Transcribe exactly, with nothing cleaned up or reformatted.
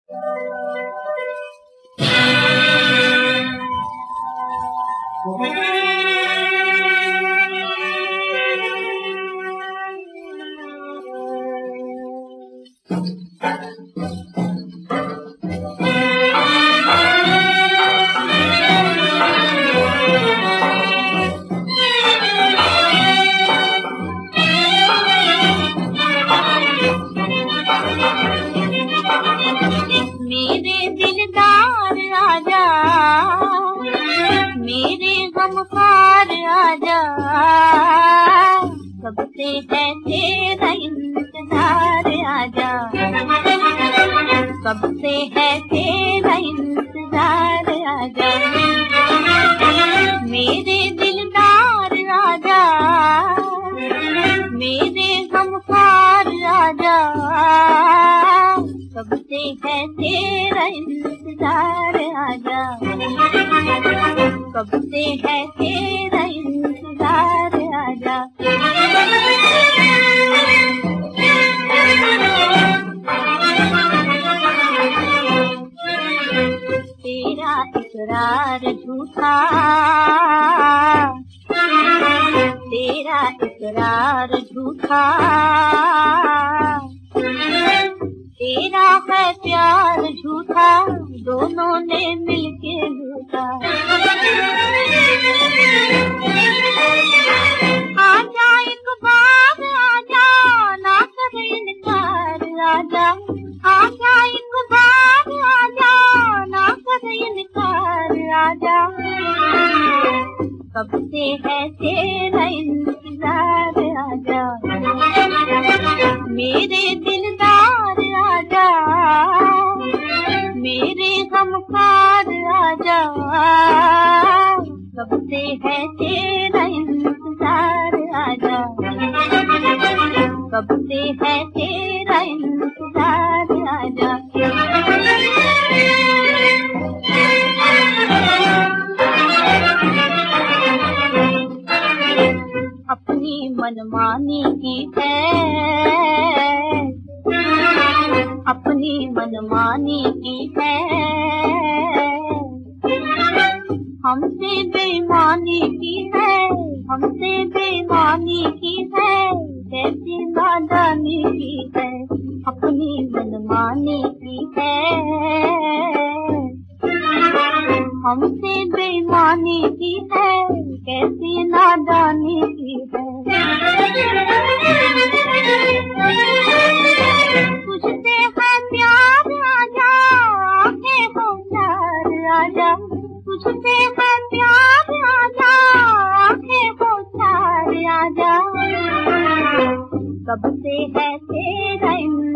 मेरे दिलदार आजा, मेरे गमखार आजा, कब से है तेरा इंतजार आजा, कब से है तेरा इंतजार आजा। मेरे दिलदार आजा, मेरे गमखार आजा, कब से है तेरा इंतजार आजा, कब से है तेरा इंतजार आजा। तेरा इकरार झूठा, तेरा इकरार झूठा, तेरा है प्यार झूठा, दोनों ने मिलके लूटा। आजा एक बार आजा, ना कर इनकार आजा, आजा एक बार आजा, ना कर इनकार आजा, कब से है तेरा इंतजार आजा। मेरे दिलदार आजा, मेरे गमखार आजा, कब से है तेरा इंतजार आजा, कब से है तेरा इंतजार आजा। अपनी मनमानी की है, अपनी मनमानी की है, हमसे बेईमानी की है, हमसे बेईमानी की है, कैसी नादानी की है, अपनी मनमानी की है, हमसे बेईमानी की है, कैसी नादानी की है। तुझसे है प्यार आजा, आंखें हो चार आजा, तुझसे है प्यार आजा, आंखें हो चार आजा, कब से है तेरा